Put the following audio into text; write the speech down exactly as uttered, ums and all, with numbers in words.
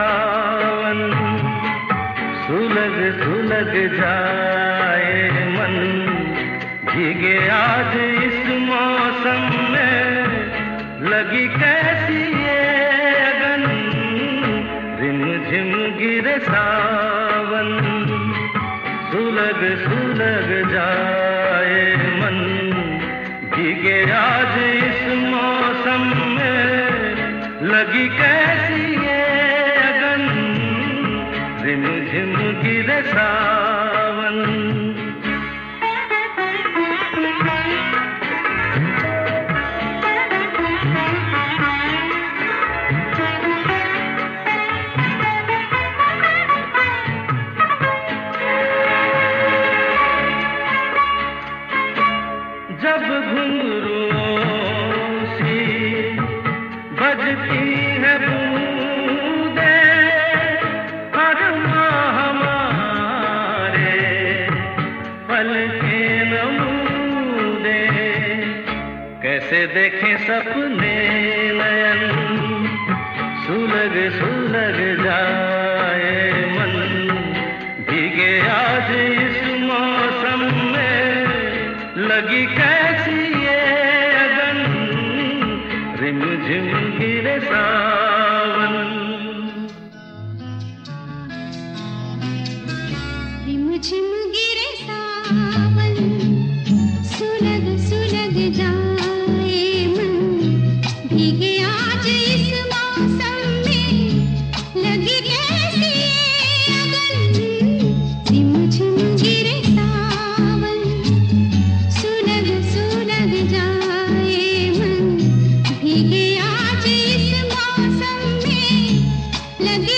सावन, सुलग सुलग जाए मन, भीगे आज इस मौसम में, लगी कैसी ये अगन, रिम झिम गिरे सावन, सुलग सुलग जाए मन, भीगे आज इस मौसम में, लगी कैसी ये अगन, रिम झिम गिरे सावन। जब घुंघरुओं सी बजती है बूंदें, हर माह हमारे पलके नमूदे, कैसे देखें सपने नयन, सुलग सुलग जाए मन, भीगे आज इस मौसम में, लगी कैसी ये अगन, रिम झिम गिरे सावन। रिम झिम गिरे सावन, सुलग सुलग जाए मन, भीगे आज इस मौसम में, लगी कैसी ये अगन, रिम झिम गिरे सावन, सुलग सुलग जाए मन, भीगे आज इस मौसम में, लगी